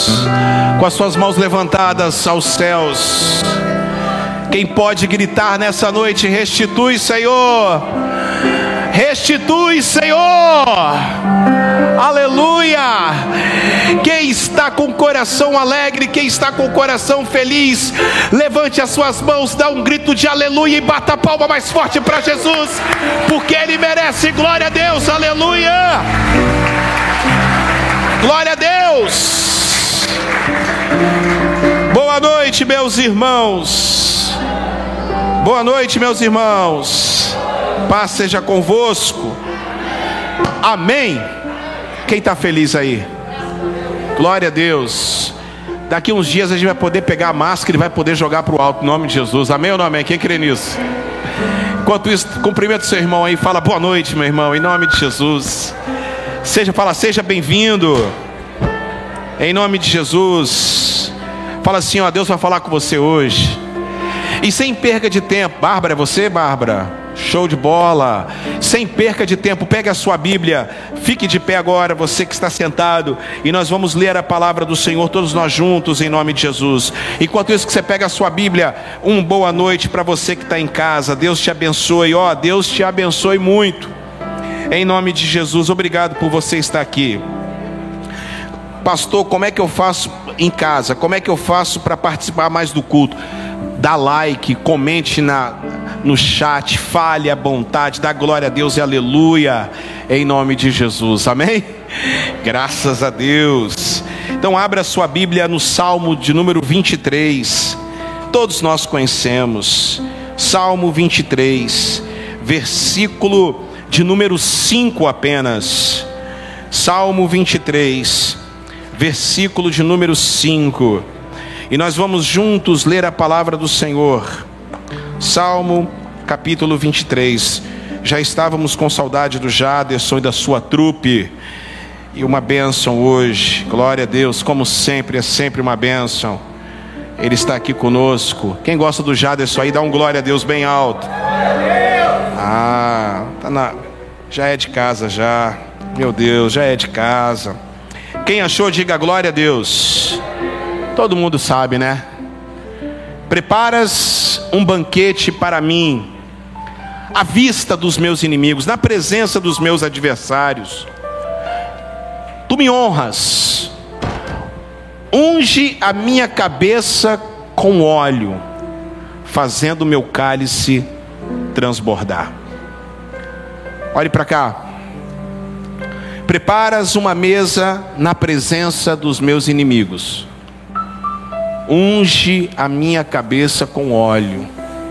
com as suas mãos levantadas aos céus. Quem pode gritar nessa noite: restitui, Senhor, restitui, Senhor, aleluia. Quem está com o coração alegre, quem está com o coração feliz, levante as suas mãos, dá um grito de aleluia e bata a palma mais forte para Jesus, porque Ele merece. Glória a Deus, aleluia, glória a Deus. Boa noite, meus irmãos, boa noite, meus irmãos, paz seja convosco, amém. Quem está feliz aí? Glória a Deus. Daqui uns dias a gente vai poder pegar a máscara e vai poder jogar para o alto, em nome de Jesus, amém ou não amém? Quem crê nisso? Enquanto isso, cumprimenta o seu irmão aí, fala boa noite, meu irmão, em nome de Jesus. Seja bem-vindo, em nome de Jesus. Fala assim, ó, Deus vai falar com você hoje. E sem perca de tempo, Bárbara, é você, Bárbara? Show de bola. Sem perca de tempo, pegue a sua Bíblia, fique de pé agora, você que está sentado, e nós vamos ler a palavra do Senhor, todos nós juntos, em nome de Jesus. Enquanto isso que você pega a sua Bíblia, boa noite para você que está em casa. Deus te abençoe, ó, Deus te abençoe muito, em nome de Jesus. Obrigado por você estar aqui. Pastor, como é que eu faço em casa? Como é que eu faço para participar mais do culto? Dá like, comente no chat, fale à vontade, dá glória a Deus e aleluia, em nome de Jesus, amém? Graças a Deus. Então abra a sua Bíblia no Salmo de número 23, todos nós conhecemos, Salmo 23, versículo de número 5 apenas. Salmo 23, versículo de número 5. E nós vamos juntos ler a palavra do Senhor. Salmo capítulo 23. Já estávamos com saudade do Jaderson e da sua trupe. E uma bênção hoje. Glória a Deus, como sempre, é sempre uma bênção. Ele está aqui conosco. Quem gosta do Jaderson aí, dá um glória a Deus bem alto. Já é de casa já. Meu Deus, já é de casa. Quem achou, diga glória a Deus. Todo mundo sabe, né? Preparas um banquete para mim, à vista dos meus inimigos, na presença dos meus adversários. Tu me honras. Unge a minha cabeça com óleo, fazendo o meu cálice transbordar. Olhe para cá. Preparas uma mesa na presença dos meus inimigos. Unge a minha cabeça com óleo,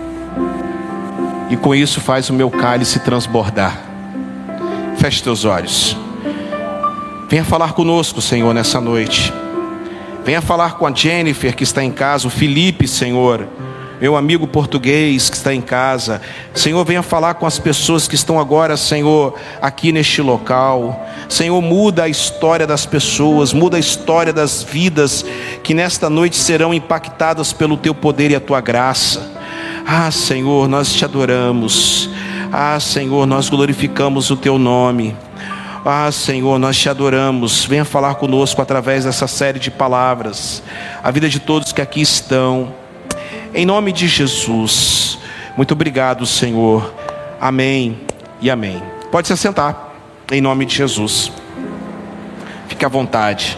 e com isso faz o meu cálice transbordar. Feche teus olhos. Venha falar conosco, Senhor, nessa noite. Venha falar com a Jennifer que está em casa, o Felipe, Senhor, meu amigo português que está em casa. Senhor, venha falar com as pessoas que estão agora, Senhor, aqui neste local. Senhor, muda a história das pessoas, muda a história das vidas que nesta noite serão impactadas pelo Teu poder e a Tua graça. Ah, Senhor, nós te adoramos. Ah, Senhor, nós glorificamos o Teu nome. Ah, Senhor, nós te adoramos. Venha falar conosco através dessa série de palavras, a vida de todos que aqui estão, em nome de Jesus. Muito obrigado, Senhor. Amém e amém. Pode se assentar, em nome de Jesus. Fique à vontade.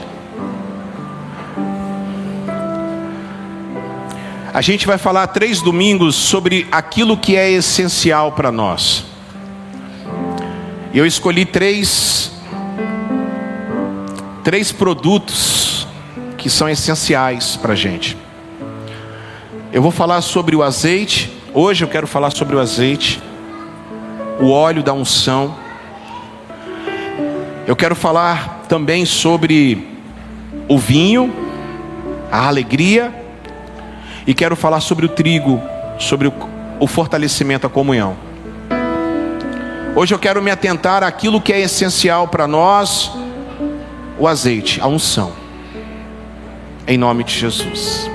A gente vai falar 3 domingos sobre aquilo que é essencial para nós. Eu escolhi três produtos que são essenciais para a gente. Eu vou falar sobre o azeite. Hoje eu quero falar sobre o azeite, o óleo da unção. Eu quero falar também sobre o vinho, a alegria. E quero falar sobre o trigo, sobre o fortalecimento, a comunhão. Hoje eu quero me atentar àquilo que é essencial para nós, o azeite, a unção. Em nome de Jesus.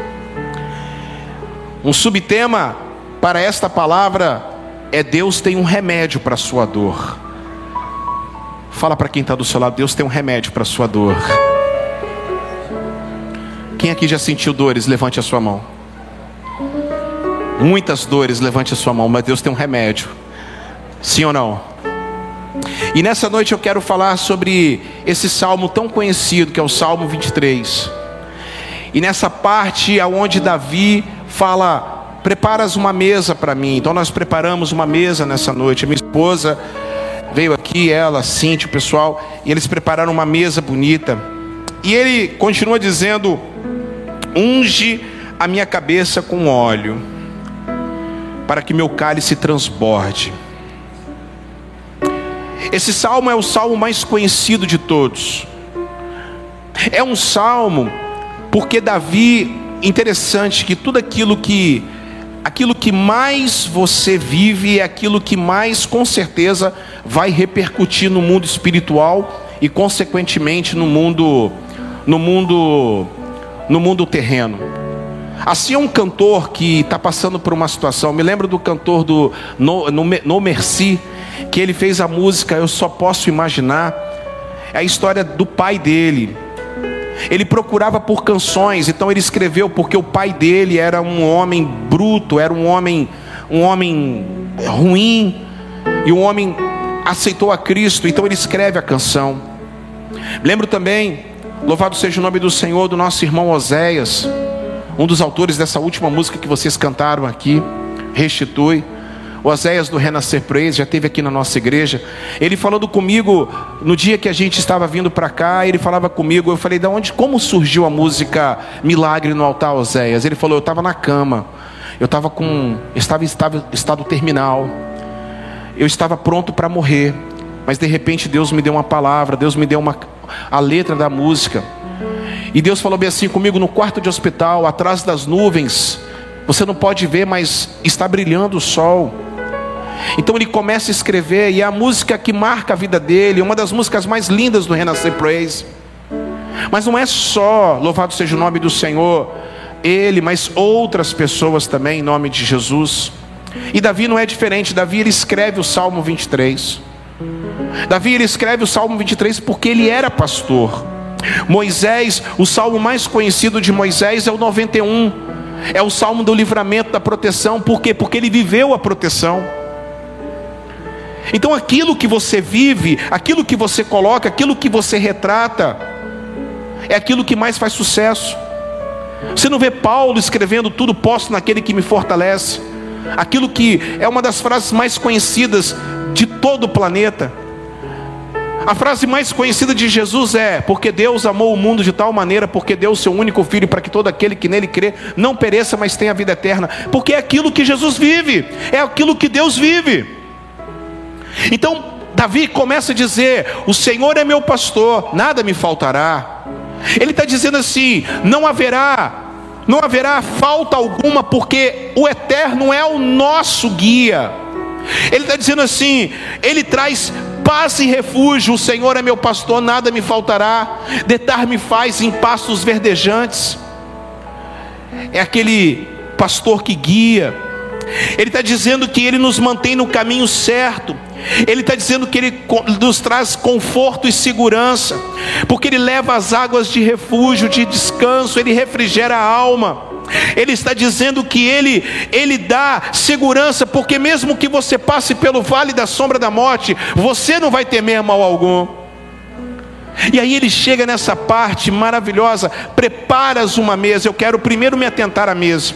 Um subtema para esta palavra é: Deus tem um remédio para a sua dor. Fala para quem está do seu lado: Deus tem um remédio para a sua dor. Quem aqui já sentiu dores? Levante a sua mão. Muitas dores, levante a sua mão. Mas Deus tem um remédio. Sim ou não? E nessa noite eu quero falar sobre esse salmo tão conhecido, que é o Salmo 23. E nessa parte onde Davi fala: preparas uma mesa para mim. Então nós preparamos uma mesa nessa noite. A minha esposa veio aqui, ela, Cíntia, o pessoal, e eles prepararam uma mesa bonita. E ele continua dizendo: unge a minha cabeça com óleo, para que meu cálice transborde. Esse salmo é o salmo mais conhecido de todos. É um salmo porque Davi, interessante que tudo aquilo que mais você vive é aquilo que mais, com certeza, vai repercutir no mundo espiritual e consequentemente no mundo terreno. Assim é um cantor que está passando por uma situação. Me lembro do cantor do No Merci, que ele fez a música Eu Só Posso Imaginar. É a história do pai dele. Ele procurava por canções, então ele escreveu, porque o pai dele era um homem bruto, era um homem ruim, e um homem aceitou a Cristo, então ele escreve a canção. Lembro também, louvado seja o nome do Senhor, do nosso irmão Oséias, um dos autores dessa última música que vocês cantaram aqui, Restitui. O Oséias do Renascer Praise já esteve aqui na nossa igreja. Ele falando comigo no dia que a gente estava vindo para cá. Ele falava comigo, eu falei: como surgiu a música Milagre no Altar, Oséias? Ele falou: eu estava na cama, eu estava em estado terminal, eu estava pronto para morrer, mas de repente Deus me deu uma palavra, Deus me deu a letra da música, e Deus falou bem assim comigo: no quarto de hospital, atrás das nuvens, você não pode ver, mas está brilhando o sol. Então ele começa a escrever, e é a música que marca a vida dele, uma das músicas mais lindas do Renascer Praise. Mas não é só, louvado seja o nome do Senhor, ele, mas outras pessoas também, em nome de Jesus. E Davi não é diferente. Davi, ele escreve o Salmo 23. Davi, ele escreve o Salmo 23 porque ele era pastor. Moisés, o salmo mais conhecido de Moisés é o 91. É o salmo do livramento, da proteção. Por quê? Porque ele viveu a proteção. Então aquilo que você vive, aquilo que você coloca, aquilo que você retrata, é aquilo que mais faz sucesso. Você não vê Paulo escrevendo: tudo posso naquele que me fortalece. Aquilo que é uma das frases mais conhecidas de todo o planeta. A frase mais conhecida de Jesus é: porque Deus amou o mundo de tal maneira, porque deu o seu único filho, para que todo aquele que nele crê não pereça, mas tenha a vida eterna. Porque é aquilo que Jesus vive, é aquilo que Deus vive. Então Davi começa a dizer: o Senhor é meu pastor, nada me faltará. Ele está dizendo assim: não haverá falta alguma, porque o Eterno é o nosso guia. Ele está dizendo assim: ele traz paz e refúgio. O Senhor é meu pastor, nada me faltará. Deitar-me faz em pastos verdejantes. É aquele pastor que guia. Ele está dizendo que ele nos mantém no caminho certo. Ele está dizendo que ele nos traz conforto e segurança, porque ele leva as águas de refúgio, de descanso, ele refrigera a alma. Ele está dizendo que ele dá segurança, porque mesmo que você passe pelo vale da sombra da morte, você não vai temer mal algum. E aí ele chega nessa parte maravilhosa: preparas uma mesa. Eu quero primeiro me atentar à mesa.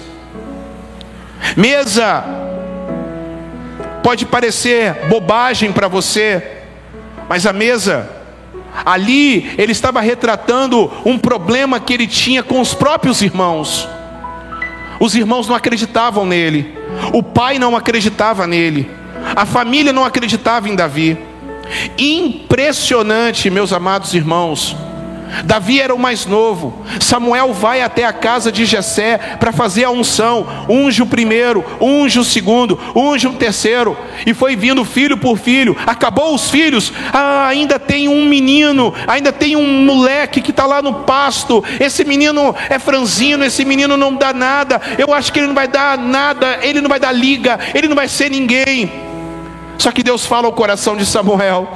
Mesa pode parecer bobagem para você, mas a mesa, ali ele estava retratando um problema que ele tinha com os próprios irmãos. Os irmãos não acreditavam nele, o pai não acreditava nele, a família não acreditava em Davi. Impressionante, meus amados irmãos. Davi era o mais novo. Samuel vai até a casa de Jessé para fazer a unção. Unge o primeiro, unge o segundo, unge o terceiro. E foi vindo filho por filho. Acabou os filhos. Ainda tem um menino, ainda tem um moleque que está lá no pasto. Esse menino é franzino, esse menino não dá nada. Eu acho que ele não vai dar nada, ele não vai dar liga, ele não vai ser ninguém. Só que Deus fala ao coração de Samuel: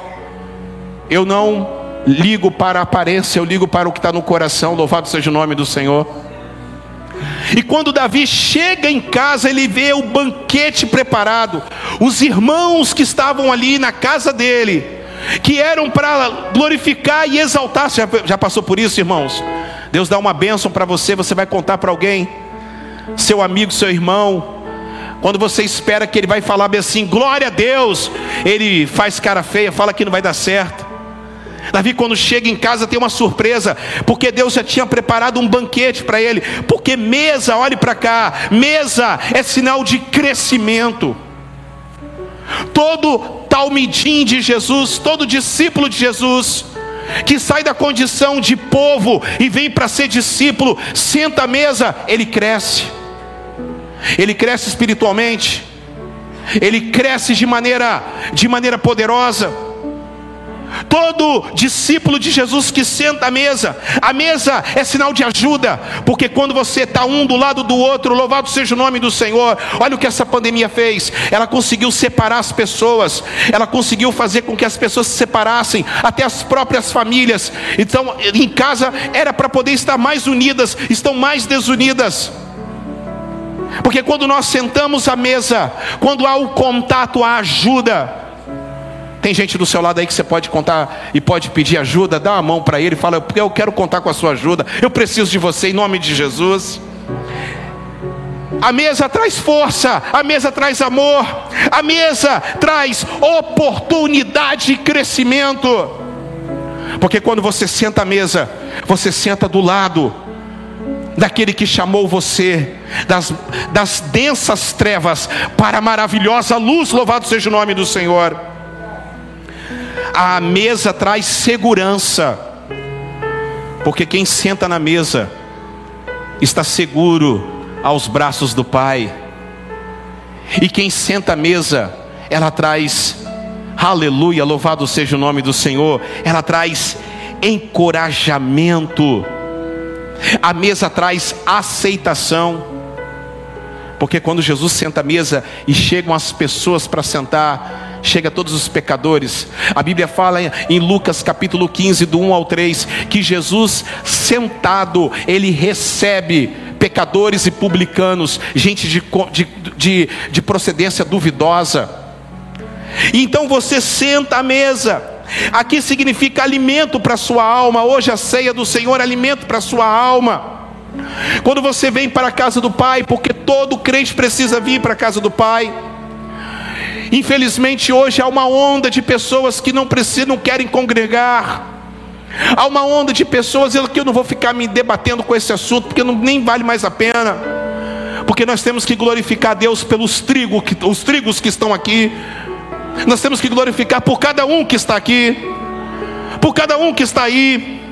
eu não ligo para a aparência, eu ligo para o que está no coração. Louvado seja o nome do Senhor. E quando Davi chega em casa, ele vê o banquete preparado. Os irmãos que estavam ali na casa dele, que eram para glorificar e exaltar. Você já passou por isso, irmãos? Deus dá uma bênção para você, você vai contar para alguém, seu amigo, seu irmão. Quando você espera que ele vai falar bem assim, glória a Deus, ele faz cara feia, fala que não vai dar certo. Davi, quando chega em casa, tem uma surpresa, porque Deus já tinha preparado um banquete para ele. Porque mesa, olhe para cá, mesa é sinal de crescimento. Todo talmidim de Jesus, todo discípulo de Jesus, que sai da condição de povo e vem para ser discípulo, senta à mesa, ele cresce. Ele cresce espiritualmente, ele cresce de maneira poderosa. Todo discípulo de Jesus que senta à mesa, a mesa é sinal de ajuda, porque quando você está um do lado do outro, louvado seja o nome do Senhor. Olha o que essa pandemia fez, ela conseguiu separar as pessoas, ela conseguiu fazer com que as pessoas se separassem, até as próprias famílias. Então em casa era para poder estar mais unidas, estão mais desunidas. Porque quando nós sentamos à mesa, quando há o contato, a ajuda. Tem gente do seu lado aí que você pode contar e pode pedir ajuda. Dá uma mão para ele e fala, porque eu quero contar com a sua ajuda, eu preciso de você em nome de Jesus. A mesa traz força, a mesa traz amor, a mesa traz oportunidade e crescimento. Porque quando você senta à mesa, você senta do lado daquele que chamou você das densas trevas para a maravilhosa luz. Louvado seja o nome do Senhor. A mesa traz segurança, porque quem senta na mesa está seguro aos braços do Pai. E quem senta à mesa, ela traz, aleluia, louvado seja o nome do Senhor, ela traz encorajamento. A mesa traz aceitação, porque quando Jesus senta à mesa e chegam as pessoas para sentar, chega todos os pecadores. A Bíblia fala em Lucas capítulo 15, do 1 ao 3, que Jesus sentado, ele recebe pecadores e publicanos, gente de procedência duvidosa. E então você senta à mesa. Aqui significa alimento para a sua alma. Hoje a ceia do Senhor é alimento para a sua alma. Quando você vem para a casa do Pai, porque todo crente precisa vir para a casa do Pai. Infelizmente hoje há uma onda de pessoas que não querem congregar. Há uma onda de pessoas que eu não vou ficar me debatendo com esse assunto, porque nem vale mais a pena. Porque nós temos que glorificar a Deus pelos trigos que estão aqui. Nós temos que glorificar por cada um que está aqui, por cada um que está aí.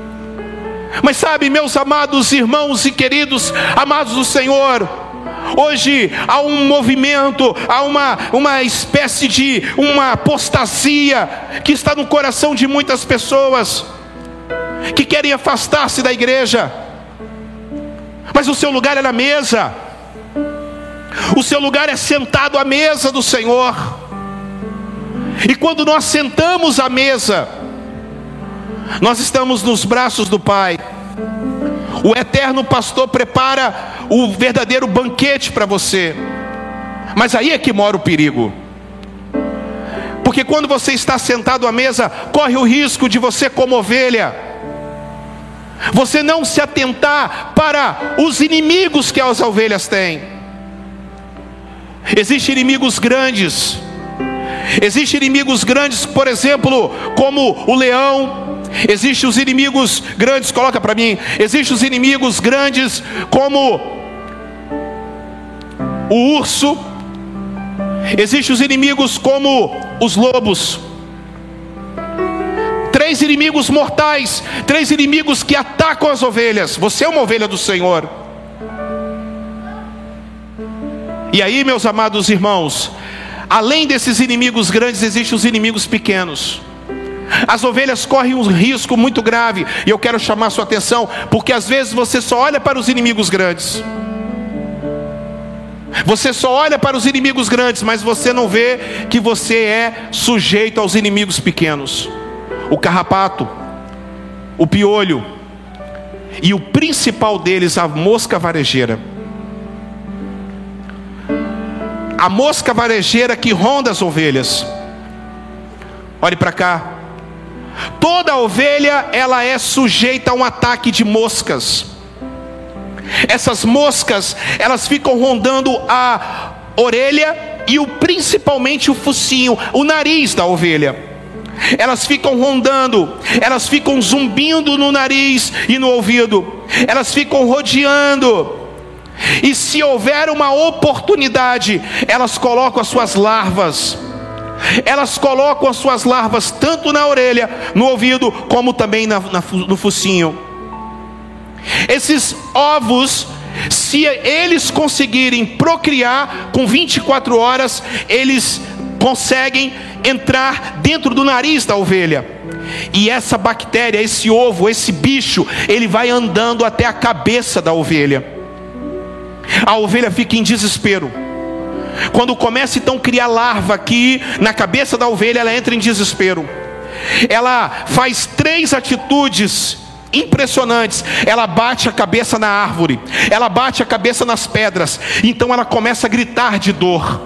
Mas sabe, meus amados irmãos e queridos, amados do Senhor, hoje há um movimento, há uma espécie de uma apostasia que está no coração de muitas pessoas, que querem afastar-se da igreja. Mas o seu lugar é na mesa, o seu lugar é sentado à mesa do Senhor. E quando nós sentamos à mesa, nós estamos nos braços do Pai. O eterno pastor prepara o verdadeiro banquete para você. Mas aí é que mora o perigo. Porque quando você está sentado à mesa, corre o risco de você, como ovelha, você não se atentar para os inimigos que as ovelhas têm. Existem inimigos grandes. Existem inimigos grandes, por exemplo, como o leão. Existem os inimigos grandes, coloca para mim. Existem os inimigos grandes como o urso. Existem os inimigos como os lobos. 3 inimigos mortais, 3 inimigos que atacam as ovelhas. Você é uma ovelha do Senhor. E aí, meus amados irmãos, além desses inimigos grandes, existem os inimigos pequenos. As ovelhas correm um risco muito grave. E eu quero chamar a sua atenção, porque às vezes você só olha para os inimigos grandes. Você só olha para os inimigos grandes, mas você não vê que você é sujeito aos inimigos pequenos. O carrapato, o piolho, e o principal deles, a mosca varejeira. a mosca varejeira que ronda as ovelhas. Olhe para cá. Toda ovelha, ela é sujeita a um ataque de moscas. Essas moscas, elas ficam rondando a orelha e principalmente o focinho, o nariz da ovelha. Elas ficam rondando, elas ficam zumbindo no nariz e no ouvido, elas ficam rodeando. E se houver uma oportunidade, elas colocam as suas larvas. Elas colocam as suas larvas tanto na orelha, no ouvido, como também no focinho. Esses ovos, se eles conseguirem procriar com 24 horas, eles conseguem entrar dentro do nariz da ovelha. E essa bactéria, esse ovo, esse bicho, ele vai andando até a cabeça da ovelha. A ovelha fica em desespero. Quando começa então a criar larva aqui na cabeça da ovelha, ela entra em desespero. Ela faz 3 atitudes impressionantes. Ela bate a cabeça na árvore, ela bate a cabeça nas pedras. Então ela começa a gritar de dor.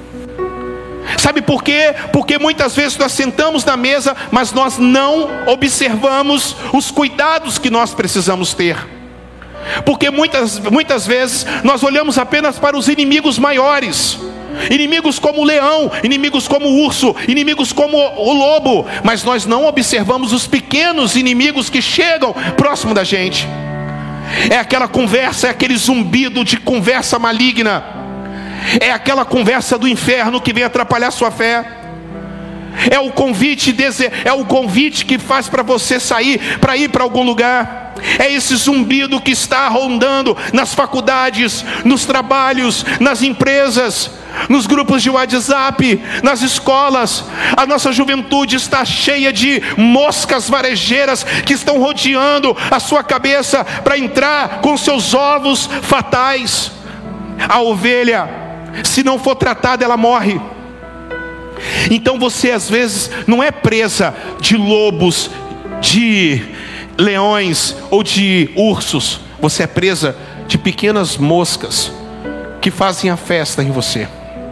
Sabe por quê? Porque muitas vezes nós sentamos na mesa, mas nós não observamos os cuidados que nós precisamos ter. Porque muitas vezes nós olhamos apenas para os inimigos maiores, inimigos como o leão, inimigos como o urso, inimigos como o lobo, mas nós não observamos os pequenos inimigos que chegam próximo da gente. É aquela conversa, é aquele zumbido de conversa maligna, é aquela conversa do inferno que vem atrapalhar sua fé. É o convite que faz para você sair, para ir para algum lugar. É esse zumbido que está rondando nas faculdades, nos trabalhos, nas empresas, nos grupos de WhatsApp, nas escolas. A nossa juventude está cheia de moscas varejeiras que estão rodeando a sua cabeça para entrar com seus ovos fatais. A ovelha, se não for tratada, ela morre. Então você às vezes não é presa de lobos, de leões ou de ursos. Você é presa de pequenas moscas que fazem a festa em você.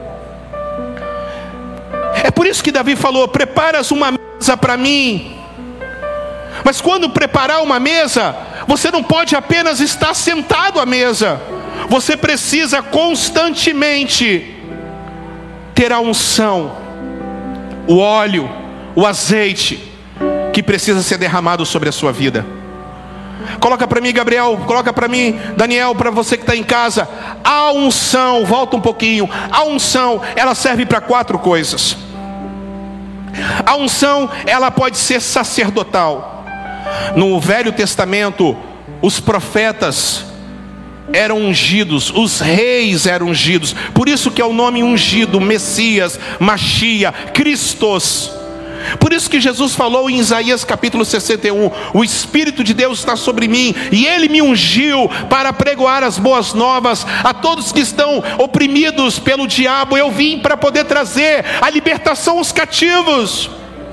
É por isso que Davi falou: preparas uma mesa para mim. Mas quando preparar uma mesa, você não pode apenas estar sentado à mesa. Você precisa constantemente ter a unção, o óleo, o azeite que precisa ser derramado sobre a sua vida. Coloca para mim, Gabriel, coloca para mim, Daniel, para você que está em casa. A unção, volta um pouquinho. A unção, ela serve para 4 coisas. A unção, ela pode ser sacerdotal. No Velho Testamento, os profetas eram ungidos, os reis eram ungidos. Por isso que é o nome ungido, Messias, Machia, Cristos. Por isso que Jesus falou em Isaías capítulo 61: o Espírito de Deus está sobre mim, e Ele me ungiu para pregoar as boas novas a todos que estão oprimidos pelo diabo. Eu vim para poder trazer a libertação aos cativos.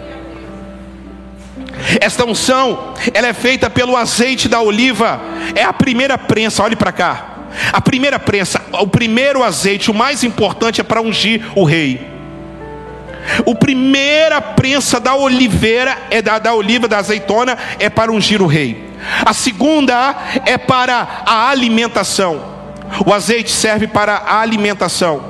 Esta unção, ela é feita pelo azeite da oliva. É a primeira prensa, olhe para cá. A primeira prensa, o primeiro azeite, o mais importante, é para ungir o rei. A primeira prensa da oliveira, da oliva, da azeitona, é para ungir o rei. A segunda é para a alimentação. O azeite serve para a alimentação.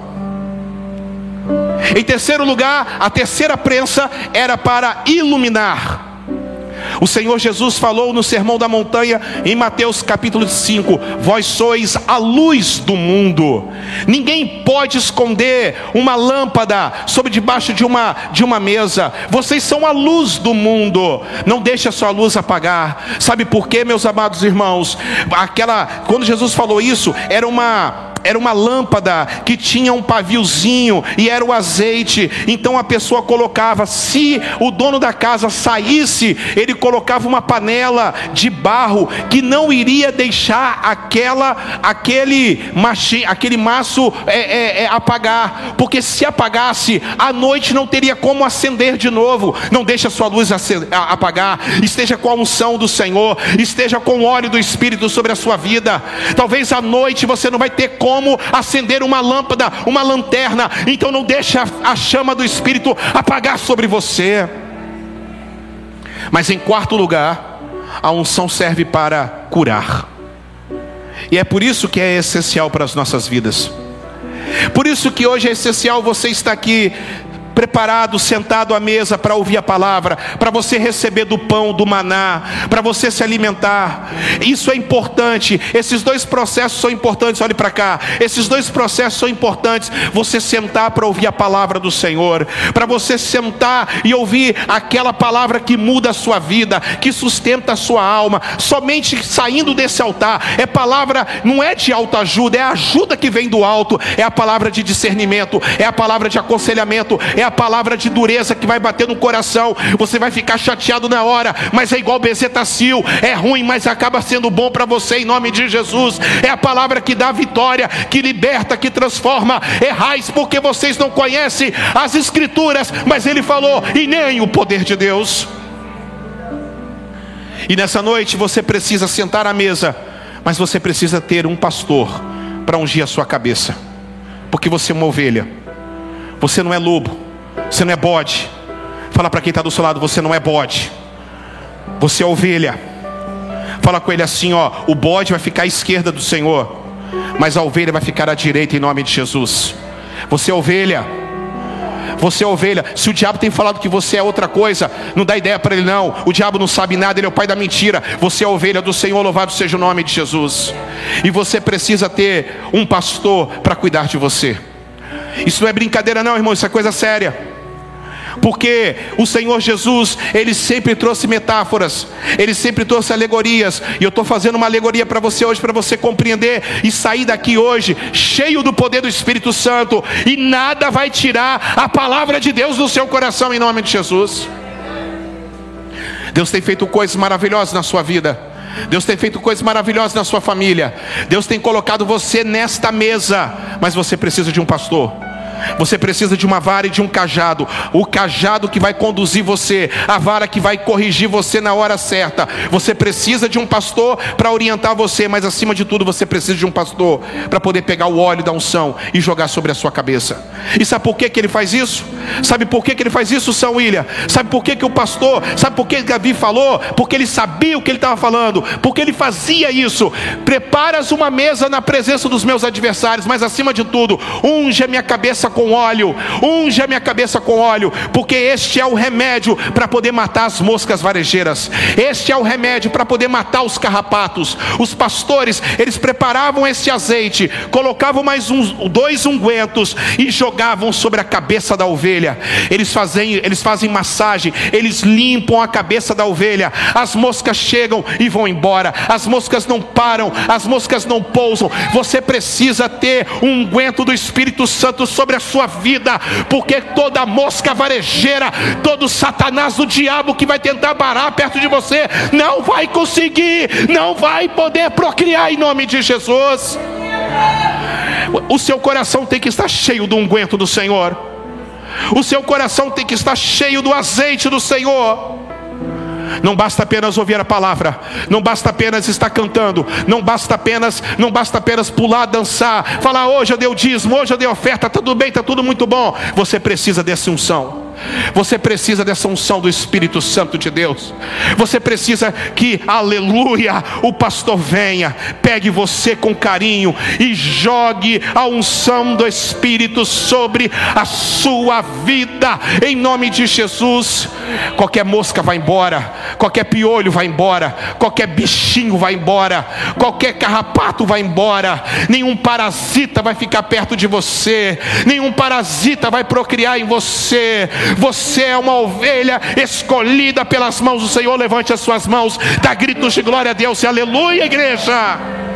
Em terceiro lugar, a terceira prensa era para iluminar. O Senhor Jesus falou no Sermão da Montanha, em Mateus capítulo 5: vós sois a luz do mundo. Ninguém pode esconder uma lâmpada sobre debaixo de uma mesa. Vocês são a luz do mundo. Não deixe a sua luz apagar. Sabe por quê, meus amados irmãos? Quando Jesus falou isso, era uma lâmpada que tinha um paviozinho e era o azeite. Então a pessoa colocava, se o dono da casa saísse, ele colocava uma panela de barro que não iria deixar aquele maço apagar, porque se apagasse, à noite não teria como acender de novo. Não deixe a sua luz apagar. Esteja com a unção do Senhor, esteja com o óleo do Espírito sobre a sua vida. Talvez à noite você não vai ter como como acender uma lâmpada, uma lanterna. Então não deixe a chama do Espírito apagar sobre você. Mas em quarto lugar, a unção serve para curar. E é por isso que é essencial para as nossas vidas. Por isso que hoje é essencial você estar aqui preparado, sentado à mesa para ouvir a palavra, para você receber do pão, do maná, para você se alimentar. Isso é importante. Esses dois processos são importantes. Olhe para cá. Esses dois processos são importantes. Você sentar para ouvir a palavra do Senhor, para você sentar e ouvir aquela palavra que muda a sua vida, que sustenta a sua alma. Somente saindo desse altar, é palavra, não é de autoajuda, é a ajuda que vem do alto, é a palavra de discernimento, é a palavra de aconselhamento, é a palavra de dureza que vai bater no coração. Você vai ficar chateado na hora, mas é igual bezetacil, é ruim, mas acaba sendo bom para você, em nome de Jesus. É a palavra que dá vitória, que liberta, que transforma. Errais porque vocês não conhecem as Escrituras, mas ele falou, e nem o poder de Deus. E nessa noite você precisa sentar à mesa, mas você precisa ter um pastor para ungir a sua cabeça, porque você é uma ovelha. Você não é lobo, você não é bode. Fala para quem está do seu lado, você não é bode, você é ovelha. Fala com ele assim, ó, o bode vai ficar à esquerda do Senhor, mas a ovelha vai ficar à direita, em nome de Jesus. Você é ovelha. Você é ovelha. Se o diabo tem falado que você é outra coisa, não dá ideia para ele não. O diabo não sabe nada, ele é o pai da mentira. Você é ovelha do Senhor, louvado seja o nome de Jesus. E você precisa ter um pastor para cuidar de você. Isso não é brincadeira não, irmão, isso é coisa séria. Porque o Senhor Jesus, Ele sempre trouxe metáforas, Ele sempre trouxe alegorias. E eu estou fazendo uma alegoria para você hoje, para você compreender e sair daqui hoje cheio do poder do Espírito Santo. E nada vai tirar a palavra de Deus do seu coração, em nome de Jesus. Deus tem feito coisas maravilhosas na sua vida. Deus tem feito coisas maravilhosas na sua família. Deus tem colocado você nesta mesa. Mas você precisa de um pastor. Você precisa de uma vara e de um cajado. O cajado que vai conduzir você, a vara que vai corrigir você na hora certa. Você precisa de um pastor para orientar você, mas acima de tudo você precisa de um pastor para poder pegar o óleo da unção e jogar sobre a sua cabeça. E sabe por que ele faz isso? Sabe por que ele faz isso, São William? Sabe por que o pastor, sabe por que Davi falou? Porque ele sabia o que ele estava falando, porque ele fazia isso. Preparas uma mesa na presença dos meus adversários, mas acima de tudo, unge a minha cabeça com óleo, unge a minha cabeça com óleo, porque este é o remédio para poder matar as moscas varejeiras, este é o remédio para poder matar os carrapatos. Os pastores, eles preparavam esse azeite, colocavam mais dois ungüentos e jogavam sobre a cabeça da ovelha. Eles fazem massagem, eles limpam a cabeça da ovelha. As moscas chegam e vão embora, as moscas não param, as moscas não pousam. Você precisa ter um unguento do Espírito Santo sobre a sua vida, porque toda mosca varejeira, todo Satanás do diabo que vai tentar parar perto de você, não vai conseguir, não vai poder procriar, em nome de Jesus. O seu coração tem que estar cheio do unguento do Senhor. O seu coração tem que estar cheio do azeite do Senhor. Não basta apenas ouvir a palavra, não basta apenas estar cantando, não basta apenas pular, dançar, falar hoje eu dei o dízimo, hoje eu dei a oferta, tá tudo bem, tá tudo muito bom. Você precisa dessa unção. Você precisa dessa unção do Espírito Santo de Deus. Você precisa que, aleluia, o pastor venha, pegue você com carinho e jogue a unção do Espírito sobre a sua vida, em nome de Jesus. Qualquer mosca vai embora, qualquer piolho vai embora, qualquer bichinho vai embora, qualquer carrapato vai embora. Nenhum parasita vai ficar perto de você, nenhum parasita vai procriar em você. Você é uma ovelha escolhida pelas mãos do Senhor. Levante as suas mãos, dá gritos de glória a Deus e aleluia, igreja.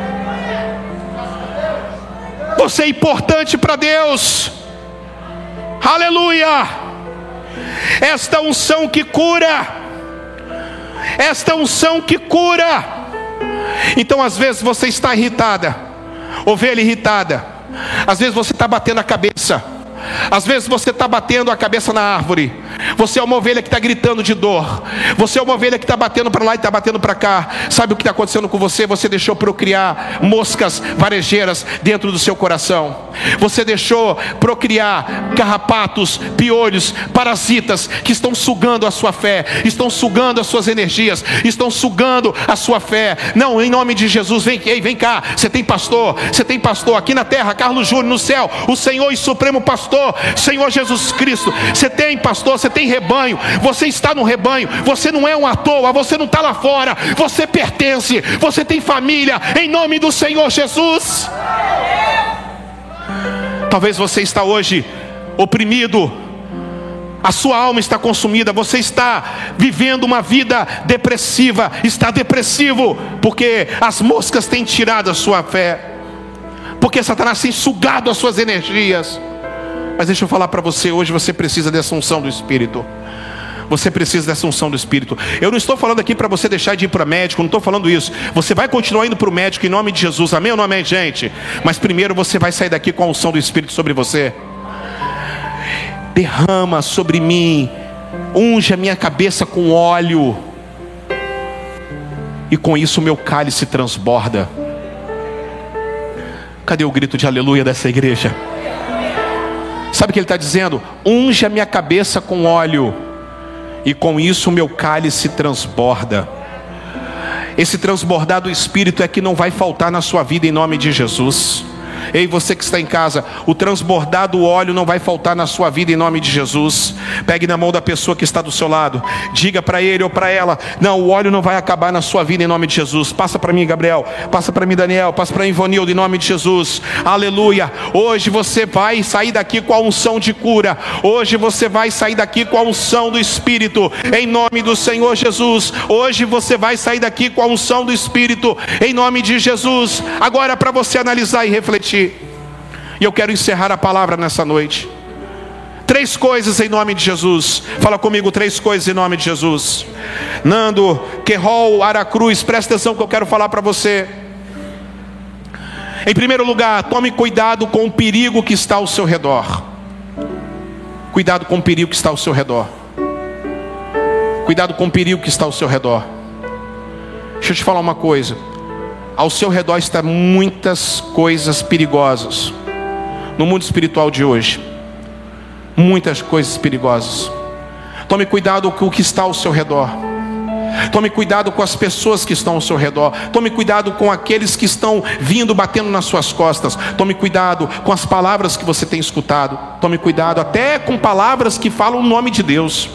Você é importante para Deus, aleluia. Esta unção que cura, esta unção que cura. Então às vezes você está irritada, ovelha irritada. Às vezes você está batendo a cabeça, às vezes você está batendo a cabeça na árvore. Você é uma ovelha que está gritando de dor. Você é uma ovelha que está batendo para lá e está batendo para cá. Sabe o que está acontecendo com você? Você deixou procriar moscas varejeiras dentro do seu coração. Você deixou procriar carrapatos, piolhos, parasitas que estão sugando a sua fé, estão sugando as suas energias, estão sugando a sua fé. Não, em nome de Jesus, vem cá. Você tem pastor aqui na terra, Carlos Júnior, no céu, o Senhor e Supremo Pastor, Senhor Jesus Cristo. Você tem pastor, você tem rebanho, você está no rebanho, você não é um à toa, você não está lá fora, você pertence, você tem família, em nome do Senhor Jesus. Talvez você está hoje oprimido, a sua alma está consumida, você está vivendo uma vida depressiva, está depressivo, porque as moscas têm tirado a sua fé, porque Satanás tem sugado as suas energias. Mas deixa eu falar para você, hoje você precisa dessa unção do Espírito. Você precisa dessa unção do Espírito. Eu não estou falando aqui para você deixar de ir para médico, não estou falando isso. Você vai continuar indo para o médico em nome de Jesus, amém ou não amém, gente? Mas primeiro você vai sair daqui com a unção do Espírito sobre você. Derrama sobre mim, unge a minha cabeça com óleo, e com isso o meu cálice transborda. Cadê o grito de aleluia dessa igreja? Sabe o que ele está dizendo? Unge a minha cabeça com óleo, e com isso o meu cálice transborda. Esse transbordar do Espírito é que não vai faltar na sua vida em nome de Jesus. Ei, você que está em casa, o transbordar do óleo não vai faltar na sua vida em nome de Jesus. Pegue na mão da pessoa que está do seu lado, diga para ele ou para ela: não, o óleo não vai acabar na sua vida em nome de Jesus. Passa para mim, Gabriel, passa para mim, Daniel, passa para mim, Ivonildo, em nome de Jesus. Aleluia. Hoje você vai sair daqui com a unção de cura. Hoje você vai sair daqui com a unção do Espírito, em nome do Senhor Jesus. Hoje você vai sair daqui com a unção do Espírito, em nome de Jesus. Agora, para você analisar e refletir, e eu quero encerrar a palavra nessa noite. 3 coisas em nome de Jesus. Fala comigo, 3 coisas em nome de Jesus. Nando, Querol, Aracruz, presta atenção que eu quero falar para você. Em primeiro lugar, tome cuidado com o perigo que está ao seu redor. Cuidado com o perigo que está ao seu redor. Cuidado com o perigo que está ao seu redor. Deixa eu te falar uma coisa. Ao seu redor estão muitas coisas perigosas. No mundo espiritual de hoje, muitas coisas perigosas. Tome cuidado com o que está ao seu redor. Tome cuidado com as pessoas que estão ao seu redor. Tome cuidado com aqueles que estão vindo batendo nas suas costas. Tome cuidado com as palavras que você tem escutado. Tome cuidado até com palavras que falam o nome de Deus.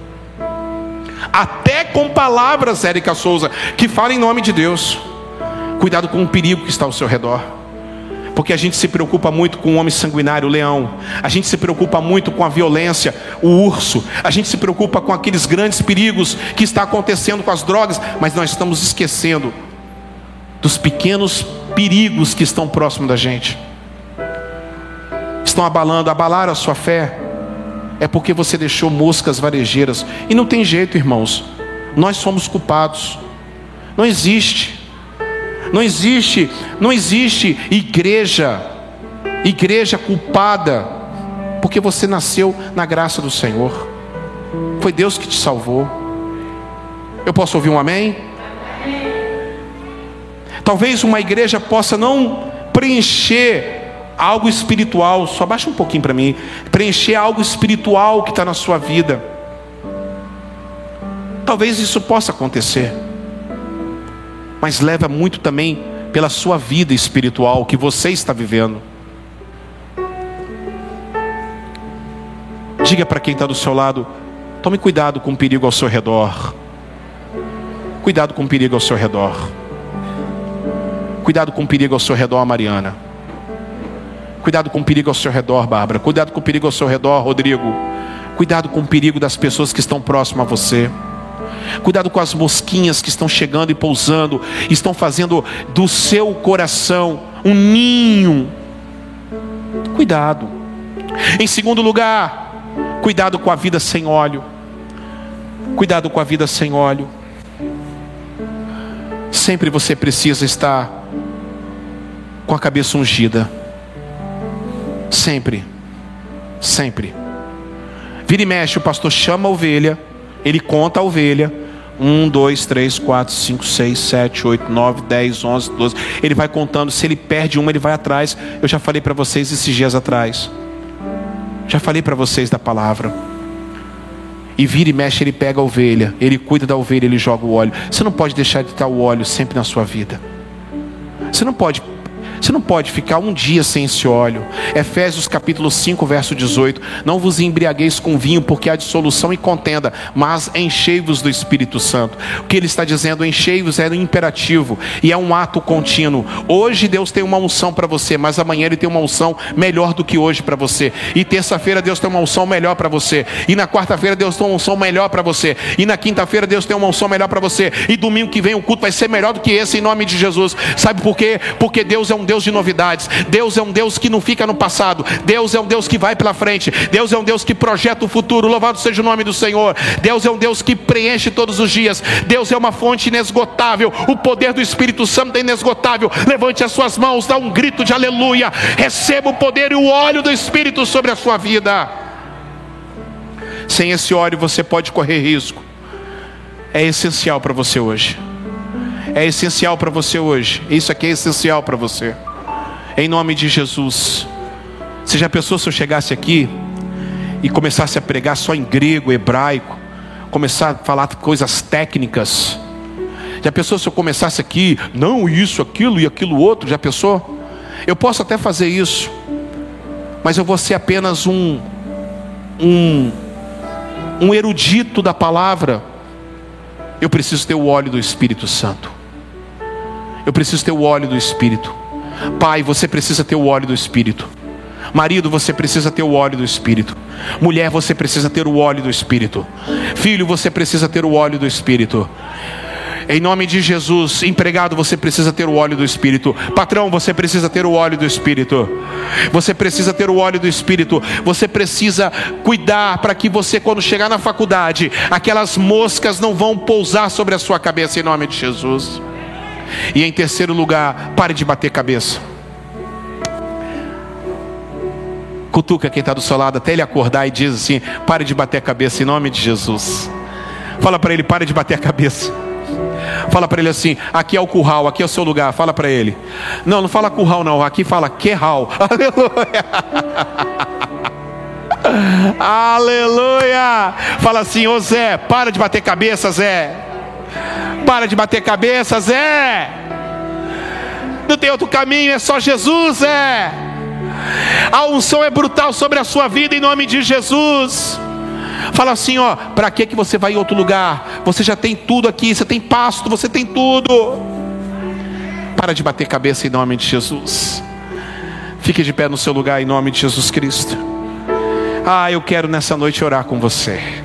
Até com palavras, Érica Souza, que falam em nome de Deus. Cuidado com o perigo que está ao seu redor. Porque a gente se preocupa muito com o homem sanguinário, o leão. A gente se preocupa muito com a violência, o urso. A gente se preocupa com aqueles grandes perigos que está acontecendo com as drogas. Mas nós estamos esquecendo dos pequenos perigos que estão próximos da gente. Estão abalaram a sua fé. É porque você deixou moscas varejeiras. E não tem jeito, irmãos. Nós somos culpados. Não existe igreja culpada, porque você nasceu na graça do Senhor. Foi Deus que te salvou. Eu posso ouvir um amém? Talvez uma igreja possa não preencher algo espiritual, só baixa um pouquinho para mim, preencher algo espiritual que está na sua vida. Talvez isso possa acontecer, mas leva muito também pela sua vida espiritual que você está vivendo. Diga para quem está do seu lado: tome cuidado com o perigo ao seu redor. Cuidado com o perigo ao seu redor. Cuidado com o perigo ao seu redor, Mariana. Cuidado com o perigo ao seu redor, Bárbara. Cuidado com o perigo ao seu redor, Rodrigo. Cuidado com o perigo das pessoas que estão próximas a você. Cuidado com as mosquinhas que estão chegando e pousando, estão fazendo do seu coração um ninho. Cuidado. Em segundo lugar, cuidado com a vida sem óleo. Cuidado com a vida sem óleo. Sempre você precisa estar com a cabeça ungida. Sempre. Sempre. Vira e mexe, o pastor chama a ovelha, ele conta a ovelha. 1, 2, 3, 4, 5, 6, 7, 8, 9, 10, 11, 12. Ele vai contando, se ele perde uma, ele vai atrás. Eu já falei para vocês esses dias atrás. Já falei para vocês da palavra. E vira e mexe, ele pega a ovelha, ele cuida da ovelha, ele joga o óleo. Você não pode deixar de estar o óleo sempre na sua vida. Você não pode ficar um dia sem esse óleo. Efésios capítulo 5, verso 18. Não vos embriagueis com vinho, porque há dissolução e contenda, mas enchei-vos do Espírito Santo. O que ele está dizendo, enchei-vos, é um imperativo e é um ato contínuo. Hoje Deus tem uma unção para você, mas amanhã Ele tem uma unção melhor do que hoje para você. E terça-feira Deus tem uma unção melhor para você. E na quarta-feira Deus tem uma unção melhor para você. E na quinta-feira Deus tem uma unção melhor para você. E domingo que vem o culto vai ser melhor do que esse, em nome de Jesus. Sabe por quê? Porque Deus é um Deus de novidades. Deus é um Deus que não fica no passado. Deus é um Deus que vai pela frente. Deus é um Deus que projeta o futuro. Louvado seja o nome do Senhor. Deus é um Deus que preenche todos os dias. Deus é uma fonte inesgotável. O poder do Espírito Santo é inesgotável. Levante as suas mãos, dá um grito de aleluia. Receba o poder e o óleo do Espírito sobre a sua vida. Sem esse óleo você pode correr risco. É essencial para você hoje. É essencial para você hoje. Isso aqui é essencial para você. Em nome de Jesus. Você já pensou se eu chegasse aqui e começasse a pregar só em grego, hebraico, começar a falar coisas técnicas? Já pensou se eu começasse aqui, não isso, aquilo e aquilo outro? Já pensou? Eu posso até fazer isso, mas eu vou ser apenas um erudito da palavra. Eu preciso ter o óleo do Espírito Santo. Eu preciso ter o óleo do Espírito. Pai, você precisa ter o óleo do Espírito. Marido, você precisa ter o óleo do Espírito. Mulher, você precisa ter o óleo do Espírito. Filho, você precisa ter o óleo do Espírito. Em nome de Jesus. Empregado, você precisa ter o óleo do Espírito. Patrão, você precisa ter o óleo do Espírito. Você precisa ter o óleo do Espírito. Você precisa cuidar para que você, quando chegar na faculdade, aquelas moscas não vão pousar sobre a sua cabeça, em nome de Jesus. E em terceiro lugar, pare de bater cabeça. Cutuca quem está do seu lado até ele acordar e diz assim: pare de bater a cabeça em nome de Jesus. Fala para ele: pare de bater a cabeça. Fala para ele assim: aqui é o curral, aqui é o seu lugar. Fala para ele. Não fala curral não, aqui fala querral. Aleluia. Aleluia. Fala assim: ô Zé, para de bater cabeça, Zé. Para de bater cabeça, Zé. Não tem outro caminho, é só Jesus, Zé. A unção é brutal sobre a sua vida, em nome de Jesus. Fala assim, ó: para que você vai em outro lugar? Você já tem tudo aqui, você tem pasto, você tem tudo. Para de bater cabeça em nome de Jesus. Fique de pé no seu lugar em nome de Jesus Cristo. Eu quero nessa noite orar com você.